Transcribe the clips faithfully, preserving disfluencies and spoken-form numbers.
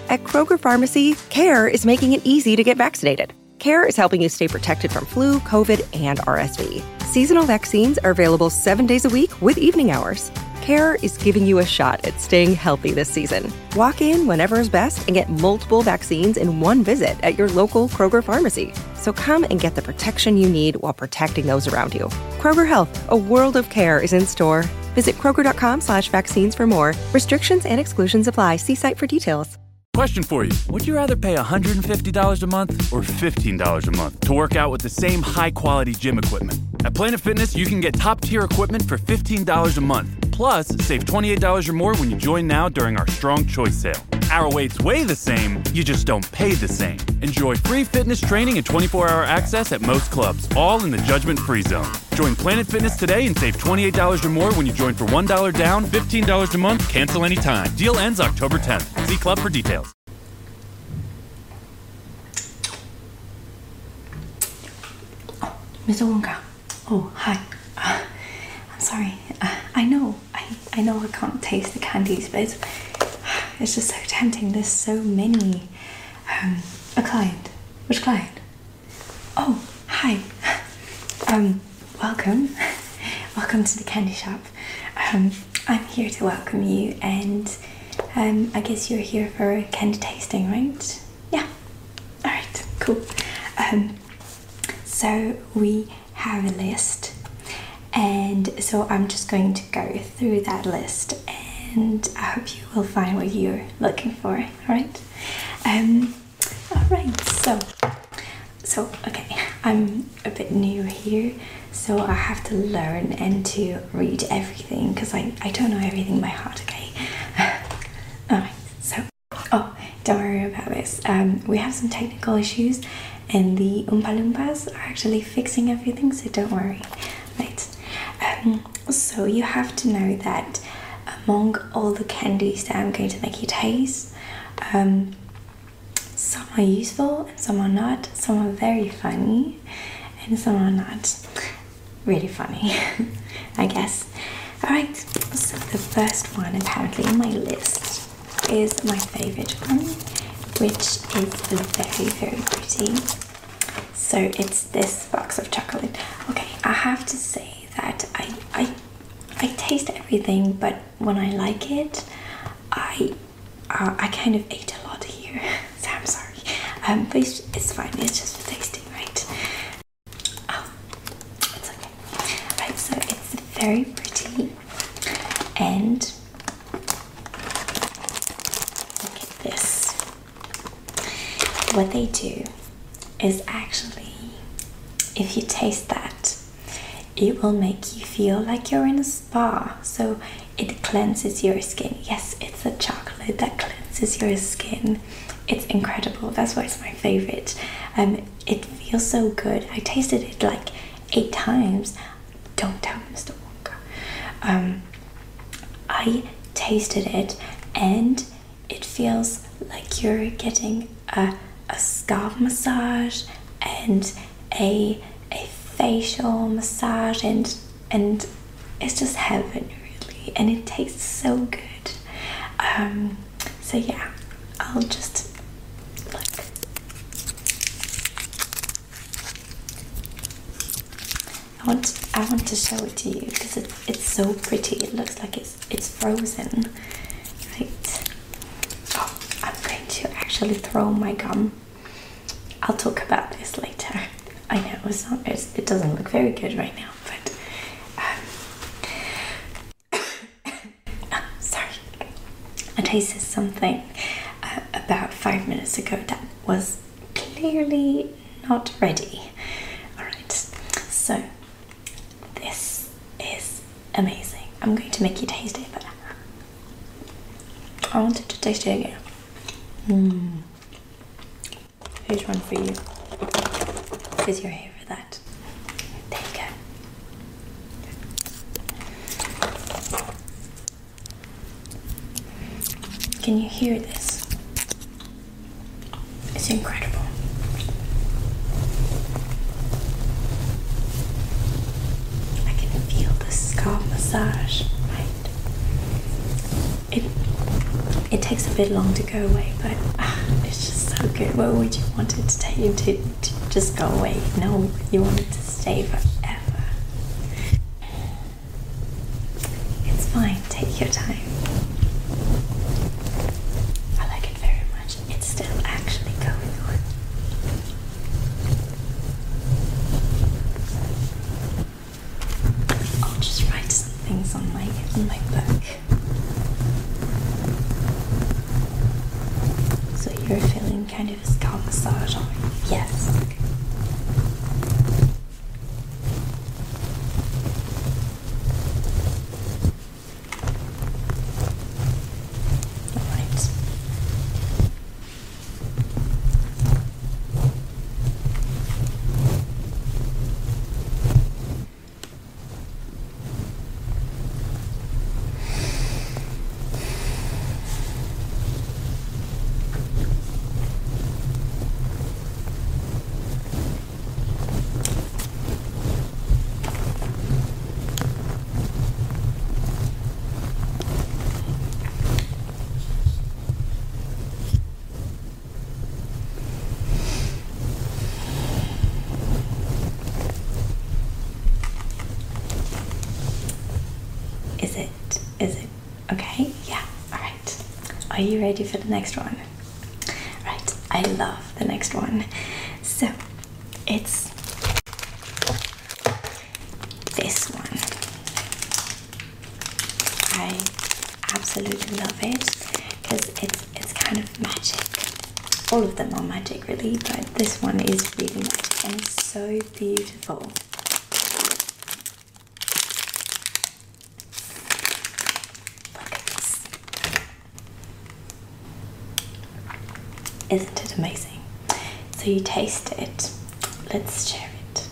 At Kroger Pharmacy, CARE is making it easy to get vaccinated. CARE is helping you stay protected from flu, COVID, and R S V. Seasonal vaccines are available seven days a week with evening hours. CARE is giving you a shot at staying healthy this season. Walk in whenever is best and get multiple vaccines in one visit at your local Kroger Pharmacy. So come and get the protection you need while protecting those around you. Kroger Health, a world of care is in store. Visit Kroger.com slash vaccines for more. Restrictions and exclusions apply. See site for details. Question for you. Would you rather pay one hundred fifty dollars a month or fifteen dollars a month to work out with the same high-quality gym equipment? At Planet Fitness, you can get top-tier equipment for fifteen dollars a month. Plus, save twenty-eight dollars or more when you join now during our Strong Choice sale. Our weights weigh the same, you just don't pay the same. Enjoy free fitness training and twenty-four hour access at most clubs, all in the judgment-free zone. Join Planet Fitness today and save twenty-eight dollars or more when you join for one dollar down, fifteen dollars a month, cancel anytime. Deal ends October tenth. See club for details. Mister Wonka. Oh, hi. Uh, I'm sorry. Uh, I know. I, I know I can't taste the candies, but it's, it's just so tempting. There's so many. Um, a client. Which client? Oh, hi. Um, welcome. Welcome to the candy shop. Um, I'm here to welcome you, and um, I guess you're here for a candy tasting, right? Yeah. All right. Cool. Um, so we have a list, and so I'm just going to go through that list, and I hope you will find what you're looking for. All right. Um. All right. So. So, okay, I'm a bit new here, so I have to learn and to read everything, because I, I don't know everything by heart, okay? Alright, so, oh, don't worry about this. Um, we have some technical issues, and the Oompa Loompas are actually fixing everything, so don't worry. Right, um, so you have to know that among all the candies that I'm going to make you taste, um, some are useful and some are not. Some are very funny and some are not really funny, I guess. Alright, so the first one apparently on my list is my favorite one, which is very, very pretty. So it's this box of chocolate. Okay, I have to say that I, I, I taste everything, but when I like it, I, uh, I kind of ate a lot here. So I'm sorry, um, but it's, it's fine, it's just for tasting, right? Oh, it's okay. Right, so it's very pretty, and look at this. What they do is actually, if you taste that, it will make you feel like you're in a spa. So it cleanses your skin. Yes, it's a chocolate that cleanses your skin. It's incredible. That's why it's my favorite. Um, it feels so good. I tasted it like eight times. Don't tell Mister Wonka. Um, I tasted it, and it feels like you're getting a, a scalp massage and a a facial massage, and and it's just heaven, really. And it tastes so good. Um, so yeah, I'll just look. I want I want to show it to you because it, it's so pretty. It looks like it's it's frozen. Right. Oh, I'm going to actually throw my gum. I'll talk about this later. I know it's not, it's, it doesn't look very good right now, but um, oh, sorry. I tasted something uh, about five minutes ago that was clearly not ready. All right, so this is amazing. I'm going to make you taste it, but I wanted to taste it again. Mm. Here's one for you, because you're here for that. There you go. Can you hear this? It's incredible. I can feel the scalp massage, right? It it takes a bit long to go away, but uh, it's just so good. What would you want it to take you to, to just go away? No, you want it to stay forever. It's fine, take your time. I like it very much. It's still actually going on. I'll just write some things on my on my book. So you're feeling kind of a scalp massage on you. Yes. Alright. Is it, is it okay? Yeah, alright. Are you ready for the next one? Right, I love the next one. So, it's this one. I absolutely love it because it's, it's kind of magic. All of them are magic really, but this one is really magic and it's so beautiful. Isn't it amazing? So you taste it. Let's share it.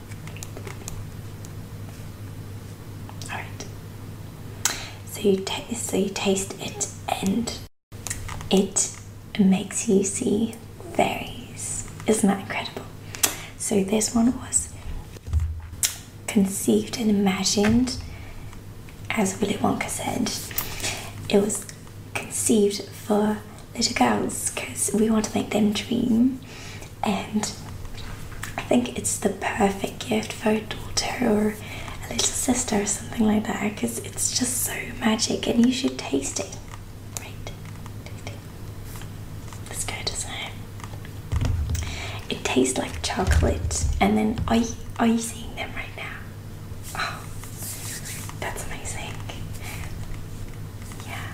Alright. So you taste so you taste it and it makes you see fairies. Isn't that incredible? So this one was conceived and imagined, as Willy Wonka said. It was conceived for little girls because we want to make them dream, and I think it's the perfect gift for a daughter or a little sister or something like that because it's just so magic and you should taste it. Right, taste it. It's good, isn't it? It tastes like chocolate, and then are you, are you seeing them right now? Oh, that's amazing. Yeah.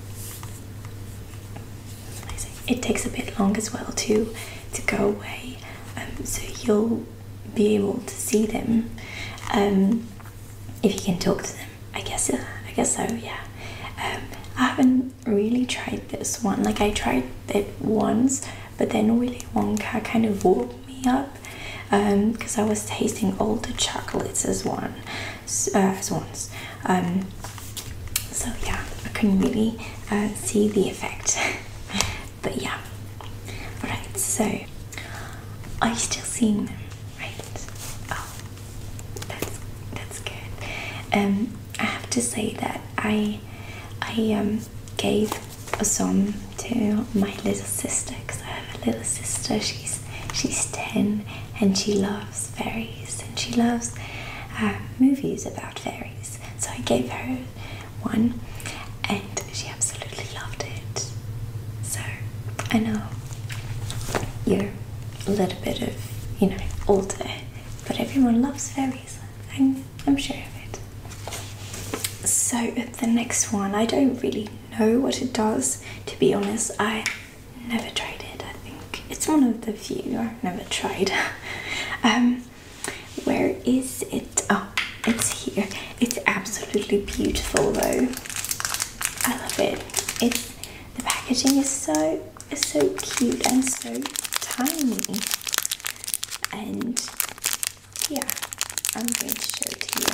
It takes a bit long as well to to go away, um, so you'll be able to see them um, if you can talk to them. I guess uh, I guess so. Yeah. Um, I haven't really tried this one. Like I tried it once, but then Willy Wonka kind of woke me up because um, I was tasting all the chocolates as one uh, as once. Um, so yeah, I couldn't really uh, see the effect. But yeah, alright, so are you still seeing them? Right? Oh, that's that's good. Um, I have to say that I I um gave some to my little sister because I have a little sister. She's she's ten and she loves fairies and she loves uh, movies about fairies. So I gave her one and she absolutely loved it. So I know you're a little bit of, you know, older, but everyone loves fairies. I'm, I'm sure of it. So the next one, I don't really know what it does, to be honest. I never tried it. I think it's one of the few I've never tried. um, where is it? Oh, it's here. It's absolutely beautiful though. I love it. It's the packaging is so is so cute and so tiny. And yeah, I'm going to show it to you.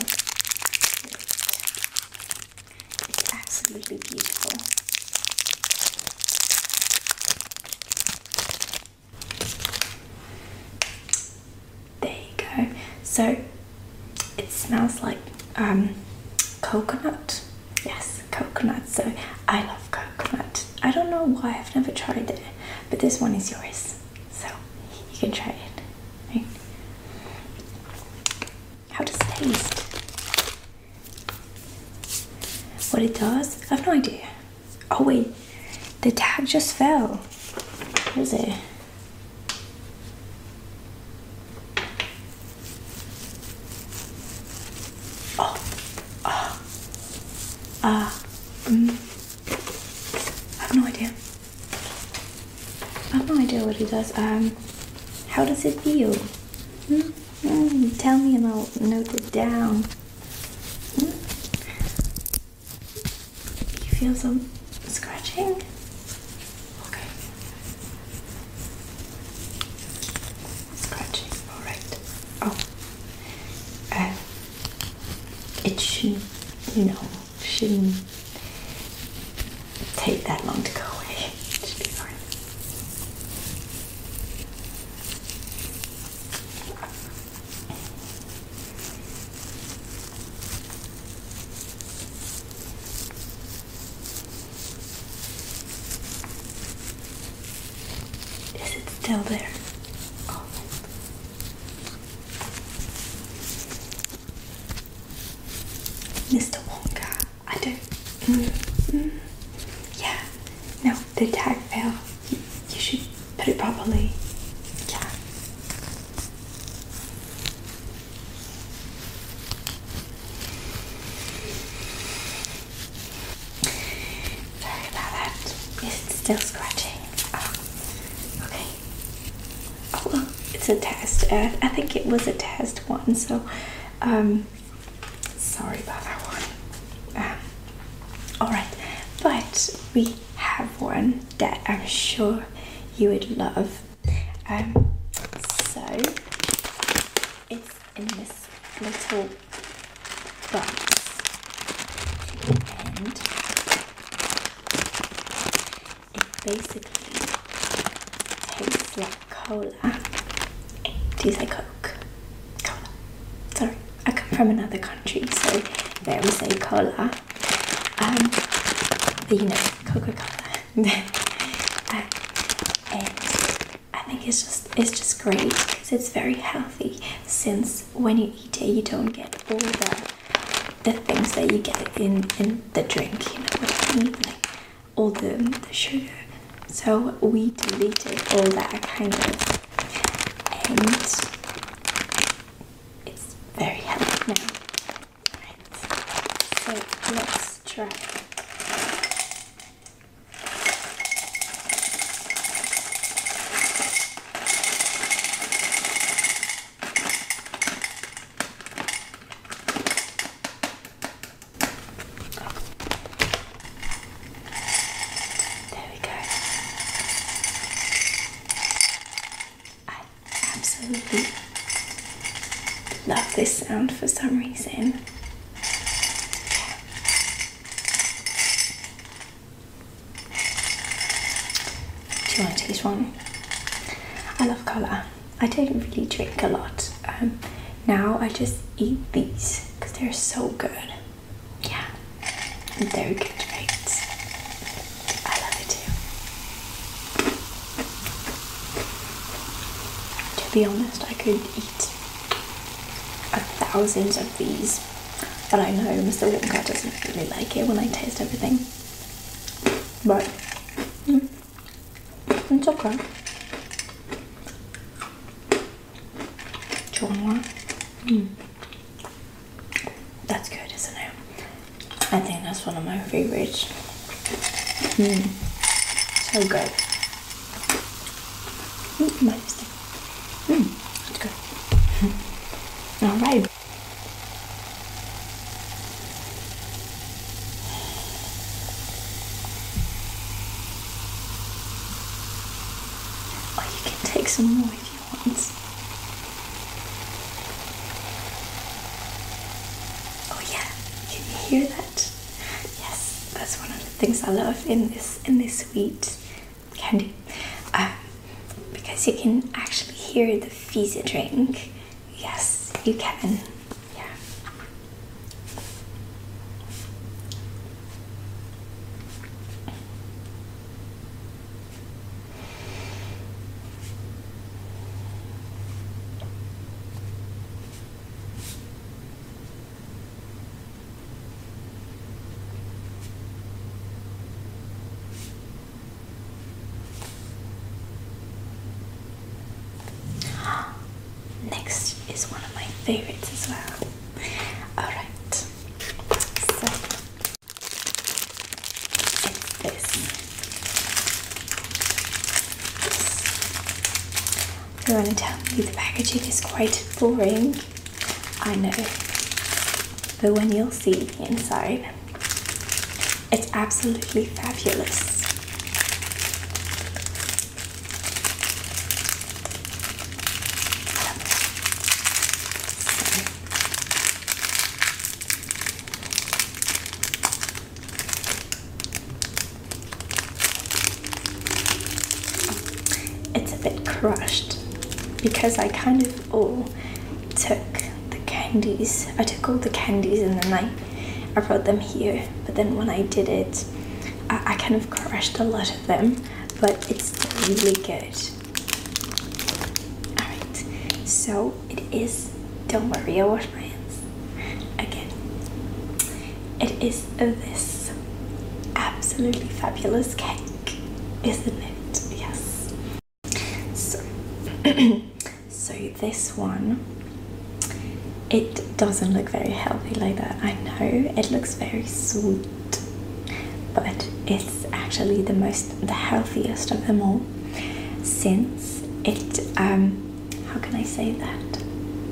It's absolutely beautiful. There you go. So it smells like um, coconut. Yes, coconut. So I love coconut. I don't know why I've never tried it, but this one is yours, so you can try it. Right? How does it taste? What it does? I have no idea. Oh wait, the tag just fell. Where is it? Oh, ah, oh. ah, mm. I have no idea. I have no idea what it does. Um, how does it feel? Hmm? Mm, tell me and I'll note it down. Hmm? You feel some scratching? Okay. Scratching, alright. Oh. Uh, it shouldn't, you know, shouldn't take that long to go away. It should be fine. Is it still there? Oh. Mister Wonka, I don't. Mm, mm, yeah. No, the tag fell. You, you should put it properly. Yeah. Sorry about that. Is it still scratching? Oh, okay. Oh, well, it's a test. Uh, I think it was a test one, so um, sorry about that one. Um, Alright, but we have one that I'm sure you would love. Um, so it's in this little box, and it basically tastes like cola. Do you say Coke? Cola. Sorry, I come from another country, so there we say cola. Um, but you know, Coca-Cola. uh, and I think it's just it's just great because it's very healthy. Since when you eat it, you don't get all the the things that you get in in the drink. You know what I mean? Like all the the sugar. So we deleted all that kind of, and it's very healthy now. Right. So let's try. There we go. I absolutely love this sound for some reason. Do you want to taste one? I love cola. I don't really drink a lot. Um, now I just eat these because they're so good. Yeah, and they're good, right? I love it too. To be honest, I could eat a thousands of these, but I know Mister Wonka doesn't really like it when I taste everything. But mm, it's okay. Do you want one? Mm. That's good, isn't it? I think that's one of my favorites. Mm. So good. Mm, my lipstick. Mm, that's good. All right. Oh, you can take some more if you want. Oh yeah, can you hear that? Yes, that's one of the things I love in this in this sweet candy. Um, because you can actually hear the fizzy drink. Yes, you can. Yeah. favorites as well. Alright, so it's this. If you want to tell me the packaging is quite boring, I know, but when you'll see the inside, it's absolutely fabulous. It's a bit crushed because I kind of all took the candies. I took all the candies and then I, I brought them here. But then when I did it, I, I kind of crushed a lot of them, but it's still really good. Alright, so it is, don't worry, I wash my hands again. It is this absolutely fabulous cake, isn't it? Yes. So, so this one, it doesn't look very healthy like that. I know it looks very sweet, but it's actually the most, the healthiest of them all, since it, um, how can I say that?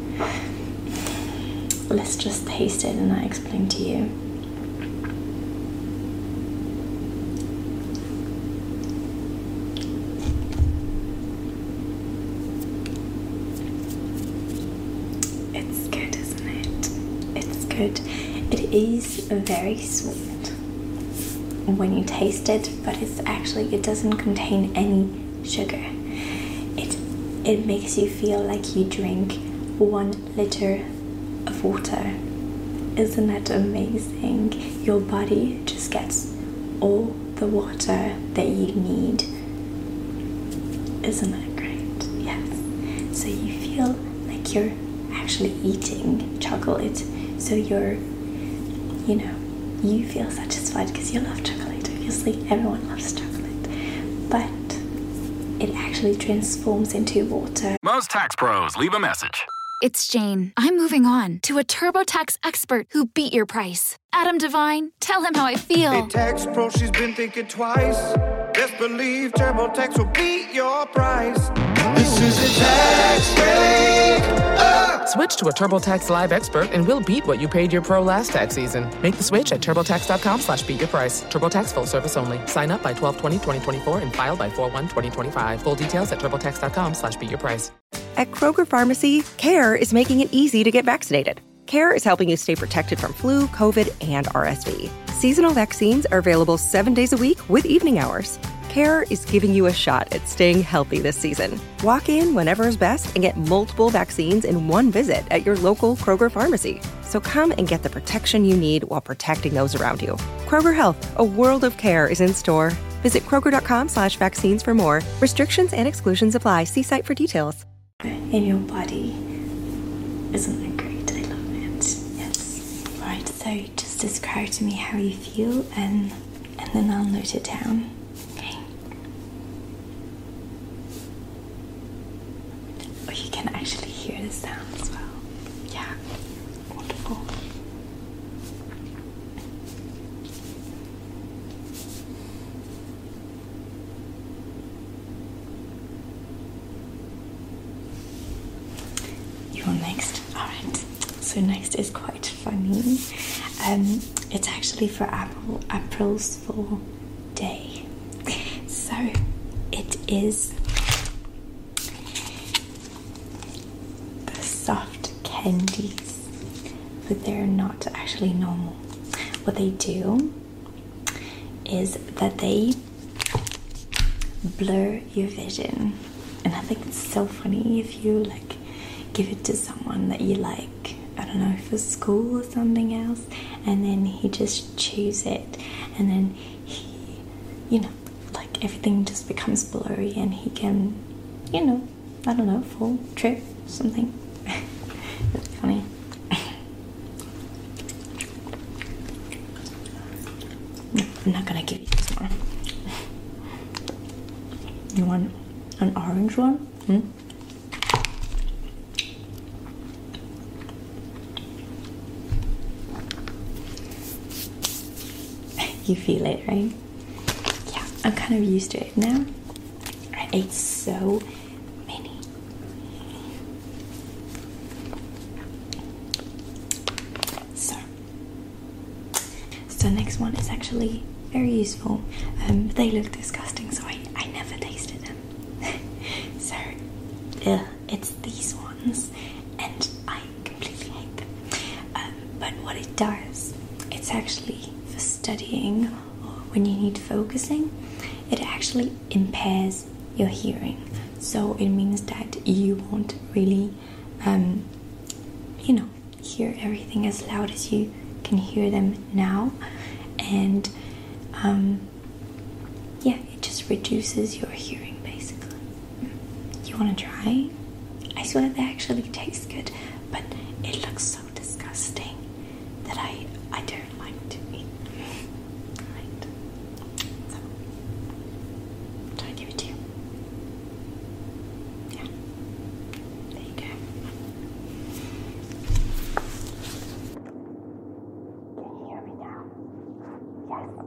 Let's just taste it and I explain to you. It's good, isn't it? It's good. It is very sweet when you taste it, but it's actually, it doesn't contain any sugar. It it makes you feel like you drink one liter of water. Isn't that amazing? Your body just gets all the water that you need. Isn't that great? Yes. So you feel like you're actually eating chocolate, so you're, you know, you feel satisfied because you love chocolate. Obviously everyone loves chocolate, but it actually transforms into water. Most tax pros leave a message. It's Jane. I'm moving on to a TurboTax expert who beat your price. Adam Devine, tell him how I feel. Hey, tax pro, she's been thinking twice. Best believe TurboTax will beat your price. This is a tax break. Uh. Switch to a TurboTax Live expert and we'll beat what you paid your pro last tax season. Make the switch at TurboTax.com slash beat your price. TurboTax full service only. Sign up by twelve twenty twenty twenty-four and file by four one twenty twenty-five. Full details at TurboTax.com slash beat your price. At Kroger Pharmacy, CARE is making it easy to get vaccinated. CARE is helping you stay protected from flu, COVID, and R S V. Seasonal vaccines are available seven days a week with evening hours. CARE is giving you a shot at staying healthy this season. Walk in whenever is best and get multiple vaccines in one visit at your local Kroger pharmacy. So come and get the protection you need while protecting those around you. Kroger Health, a world of care, is in store. Visit Kroger.com slash vaccines for more. Restrictions and exclusions apply. See site for details. In your body. Isn't that great? I love it. Yes. Right, so just describe to me how you feel and and then I'll note it down. Okay. Oh, you can actually hear the sound as well. Yeah. Wonderful. You're next. Alright. So next is quite funny. Um, it's actually for April, April's Fool Day. So it is the soft candies, but they're not actually normal. What they do is that they blur your vision, and I think it's so funny if you like give it to someone that you like, I don't know, for school or something else, and then he just chews it, and then he, you know, like everything just becomes blurry, and he can, you know, I don't know, fall, trip, something. That's funny. No, I'm not gonna give you this more. You want an orange one? Hmm? You feel it, right? Yeah, I'm kind of used to it now. I ate so many. So, so next one is actually very useful. Um, but they look disgusting, so I, I never tasted them. So, uh, it's these ones, and I completely hate them. Um, but what it does, it's actually for studying or when you need focusing. It actually impairs your hearing, so it means that you won't really, um, you know, hear everything as loud as you can hear them now, and um, yeah, it just reduces your hearing basically. You want to try? I swear they actually taste good, but it looks so disgusting that I I don't like to eat them. Right? So, should I give it to you? Yeah. There you go. Can you hear me now? Yes.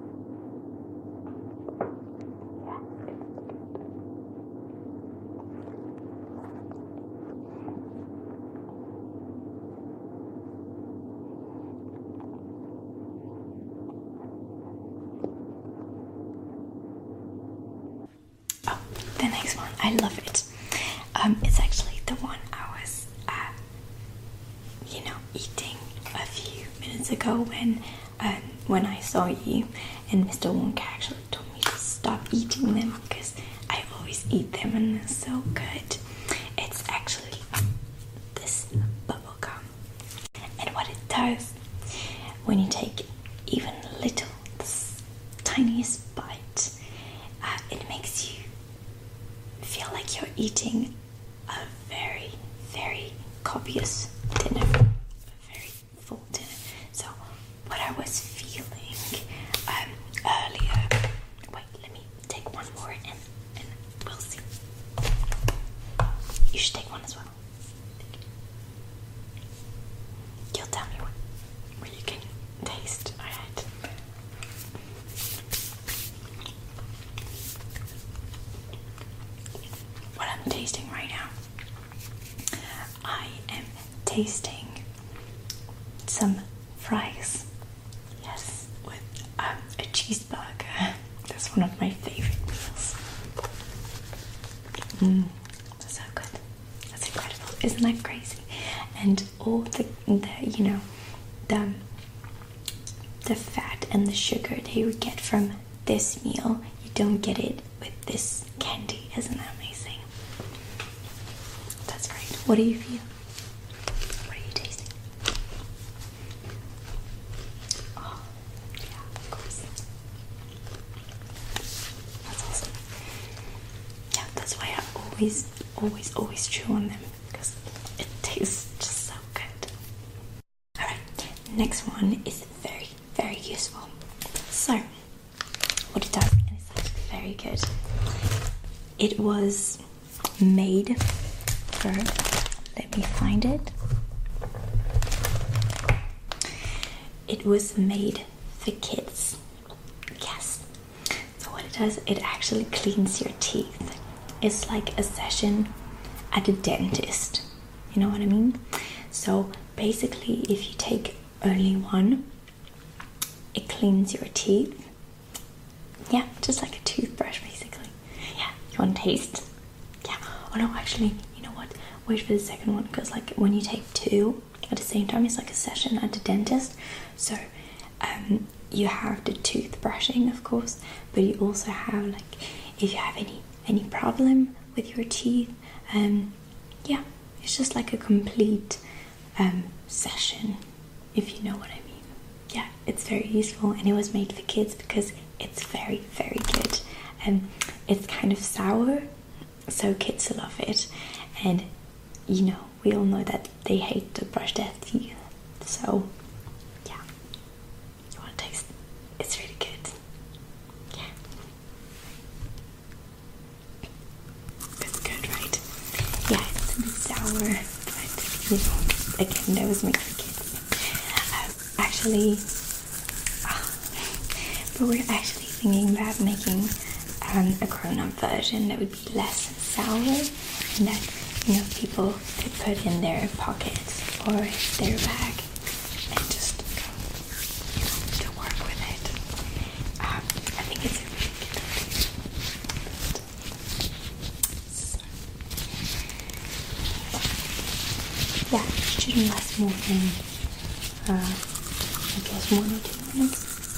Oh, the next one, I love it. Um, it's actually the one I was, uh, you know, eating a few minutes ago when, um, when I saw you, and Mister Wonka actually told me to stop eating them because I always eat them and they're so good. It's actually this bubble gum, and what it does when you take even a little, this tiniest bite, uh, it makes you feel like you're eating a very, very copious dinner, a very full dinner. So what I was feeling um, earlier, wait, let me take one more and, and we'll see. You should take one as well. You'll tell me what, what you can taste, alright? What I'm tasting right now, I am tasting some fries. Yes, with um, a cheeseburger. That's one of my favorite meals. Mmm, so good. That's incredible. Isn't that crazy? And all the, the you know, the the fat and the sugar that you would get from this meal, you don't get it with this candy. Isn't that amazing? That's great. What do you feel? What are you tasting? Oh, yeah, of course. That's awesome. Yeah, that's why I always, always, always chew on them, because it tastes just so good. Alright, next one is very, very useful. So, what it does, and it's actually very good. It was made for, let me find it. It was made for kids. Yes. So what it does, it actually cleans your teeth. It's like a session at a dentist. You know what I mean? So basically, if you take only one, it cleans your teeth. Yeah, just like a toothbrush, basically. Yeah, you want to taste? Yeah. Oh no, actually, you know what? Wait for the second one, because like when you take two at the same time, it's like a session at the dentist. So um, you have the toothbrushing, of course, but you also have like if you have any any problem with your teeth, um, yeah, it's just like a complete um, session, if you know what I mean. Yeah, it's very useful, and it was made for kids because it's very, very good. And it's kind of sour, so kids love it. And you know, we all know that they hate to brush their teeth. So yeah, you want to taste? It's really good. Yeah, it's good, right? Yeah, it's a bit sour, but you know, again, that was made for kids. Um, actually, uh, but we're actually thinking about making um, a grown-up version that would be less sour, and that, you know, people could put in their pockets or their bag and just, you know, to work with it. Um, I think it's a really good idea. So, yeah, it shouldn't last more than, uh, I guess, one or two minutes.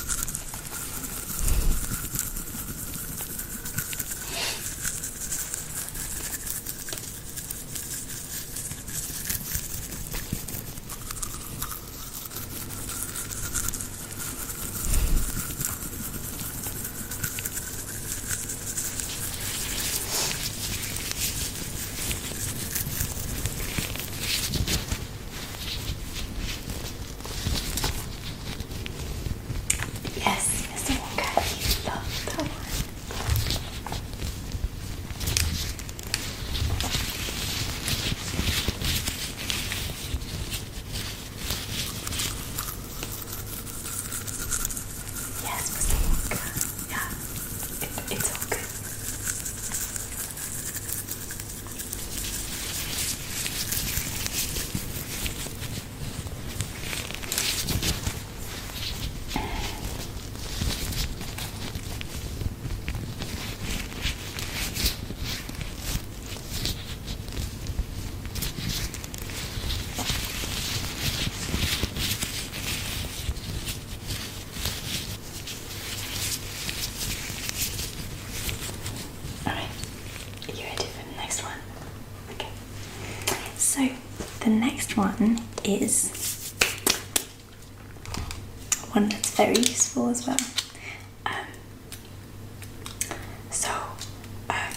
So the next one is one that's very useful as well. Um, so, uh,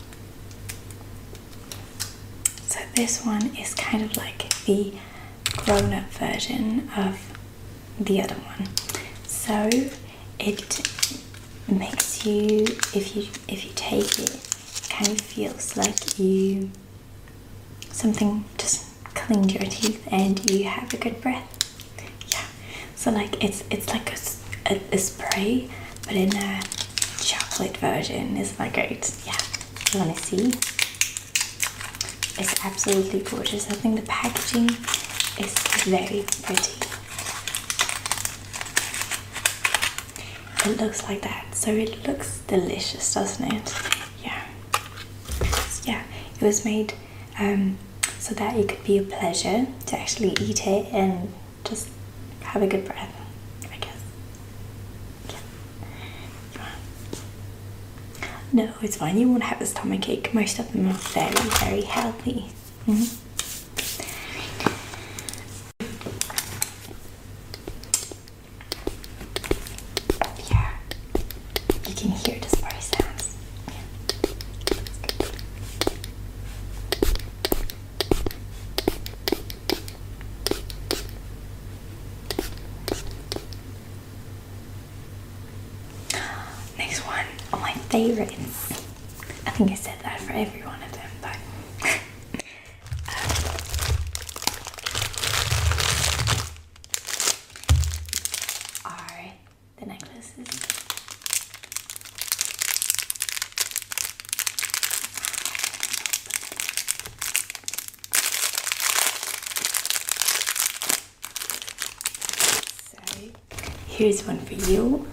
so this one is kind of like the grown-up version of the other one. So it makes you, if you if you take it, it kind of feels like you something just cleaned your teeth and you have a good breath. Yeah, so like it's it's like a, a, a spray, but in a chocolate version. Isn't that great? Yeah, you want to see? It's absolutely gorgeous. I think the packaging is very pretty. It looks like that, so it looks delicious, doesn't it? Yeah, yeah. It was made um, so that it could be a pleasure to actually eat it and just have a good breath, I guess. Yeah. No, it's fine. You won't have a stomachache. Most of them are very, very healthy. Mm-hmm. Next one of my favorites. I think I said that for every one of them, but um, are the necklaces. So here's one for you.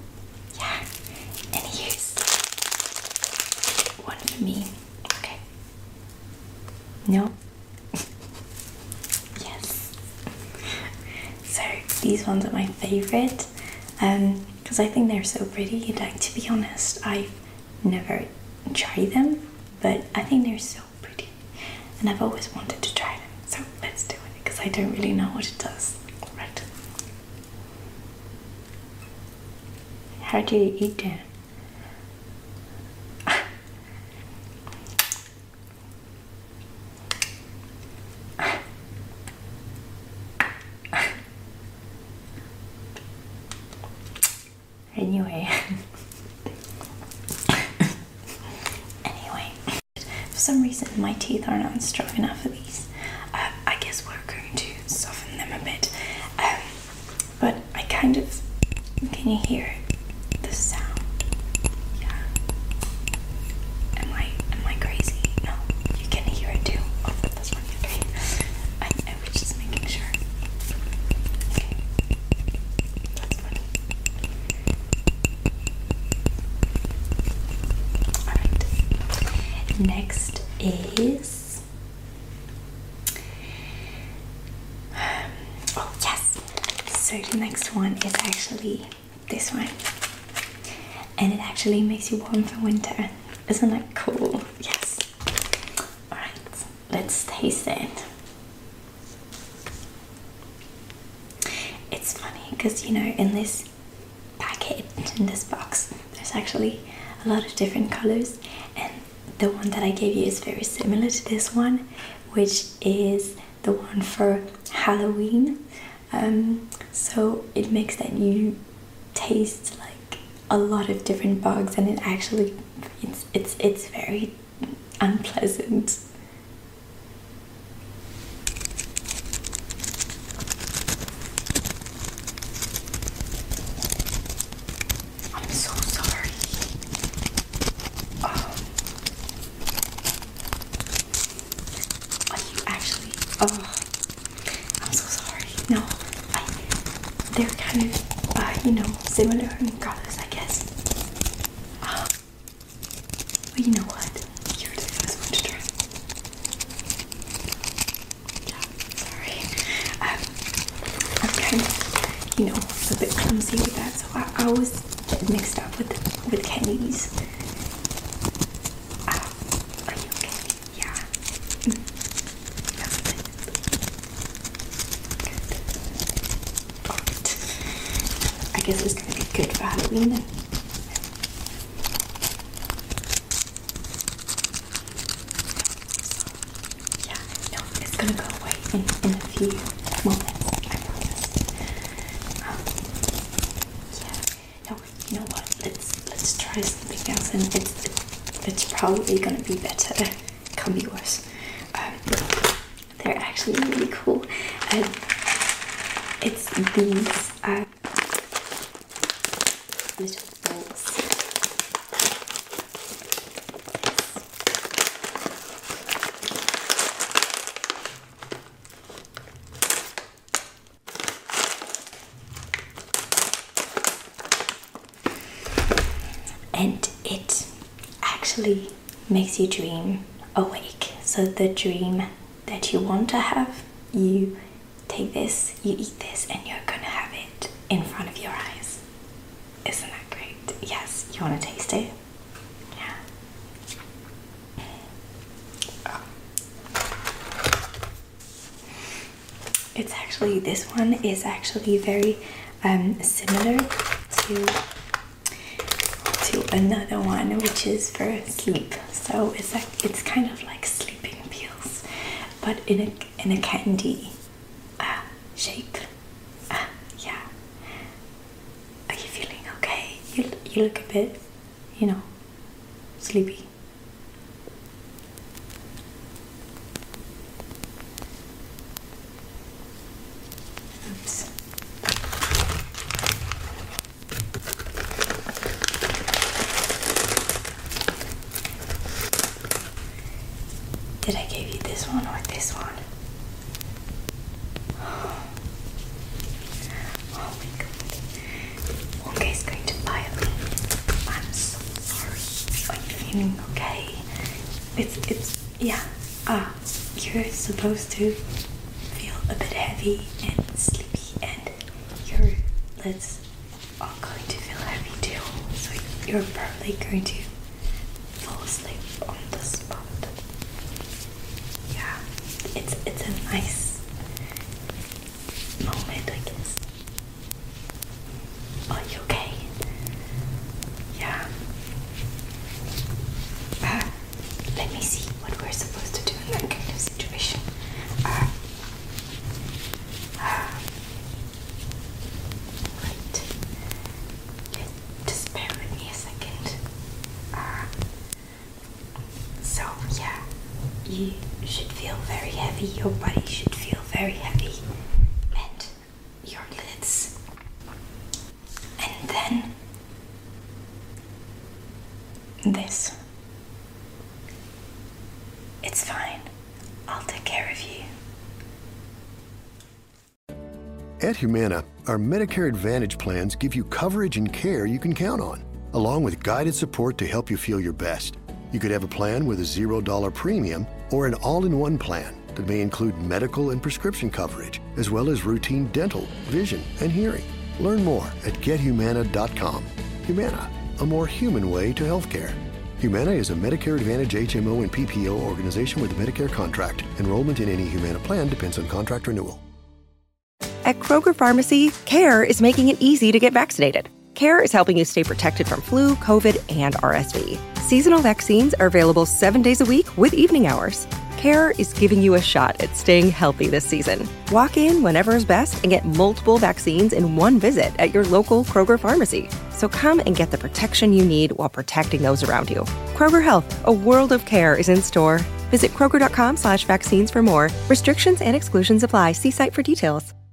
Me. Okay. No? Yes. So these ones are my favorite um because I think they're so pretty. Like, to be honest, I've never tried them, but I think they're so pretty and I've always wanted to try them. So let's do it, because I don't really know what it does. Right. How do you eat them? Anyway, anyway, for some reason my teeth are not strong enough for these. Uh, I guess we're going to soften them a bit. Um, but I kind of, can you hear this is... Oh, yes! So the next one is actually this one. And it actually makes you warm for winter. Isn't that cool? Yes. Alright, let's taste it. It's funny because, you know, in this packet, in this box, there's actually a lot of different colors, and the one that I gave you is very similar to this one, which is the one for Halloween. Um, so it makes that you taste like a lot of different bugs, and it actually it's it's it's very unpleasant. I'm so sorry. Oh. Are you actually? Oh, I'm so sorry. No, I. They're kind of, uh, you know, similar in colors, I guess. Uh, but you know what? You're the first one to try. Yeah, sorry. Um, I'm kind of, you know, a bit clumsy with that, so I, I always get mixed up with with candies. Uh, are you okay? Yeah. Mm. That's good. Good. Alright. I guess it's gonna be good for Halloween then. Yeah, no, it's gonna go away in, in a few moments, I promise. Um, yeah, no, you know what? Let's let's try something else, and it's it's, it's probably gonna be better. Can be worse. Um, they're actually really cool. Uh, it's these uh, little balls. And it actually makes you dream awake. So the dream that you want to have, you take this, you eat this, and you're gonna have it in front of your eyes. Isn't that great? Yes, you want to taste it? Yeah. Oh. It's actually, this one is actually very um, similar to to another one, which is for sleep. So it's like, it's kind of like sleeping pills, but in a in a candy uh, shape. Uh, yeah. Are you feeling okay? You you look a bit, you know, sleepy. Oops. Did I give you this one or this one? Oh my god. Wonka is going to bite me. I'm so sorry. Are you feeling okay? It's, it's, yeah. Ah, you're supposed to feel a bit heavy and sleepy, and your lids are going to feel heavy too. So you're probably going to fall asleep on the spot. Yeah, it's it's a nice moment, I guess. Are you okay? Yeah. Uh, let me see what we're supposed to do in that kind of situation. Uh, uh, right. Just, just bear with me a second. Uh, so, yeah, you should feel very heavy. Your body should feel very heavy. And your lids. And then this. It's fine. I'll take care of you. At Humana, our Medicare Advantage plans give you coverage and care you can count on, along with guided support to help you feel your best. You could have a plan with a zero dollar premium or an all-in-one plan that may include medical and prescription coverage, as well as routine dental, vision, and hearing. Learn more at get humana dot com. Humana, a more human way to healthcare. Humana is a Medicare Advantage H M O and P P O organization with a Medicare contract. Enrollment in any Humana plan depends on contract renewal. At Kroger Pharmacy, CARE is making it easy to get vaccinated. CARE is helping you stay protected from flu, COVID, and R S V. Seasonal vaccines are available seven days a week with evening hours. CARE is giving you a shot at staying healthy this season. Walk in whenever is best and get multiple vaccines in one visit at your local Kroger Pharmacy. So come and get the protection you need while protecting those around you. Kroger Health, a world of care is in store. Visit Kroger dot com slash vaccines for more. Restrictions and exclusions apply. See site for details.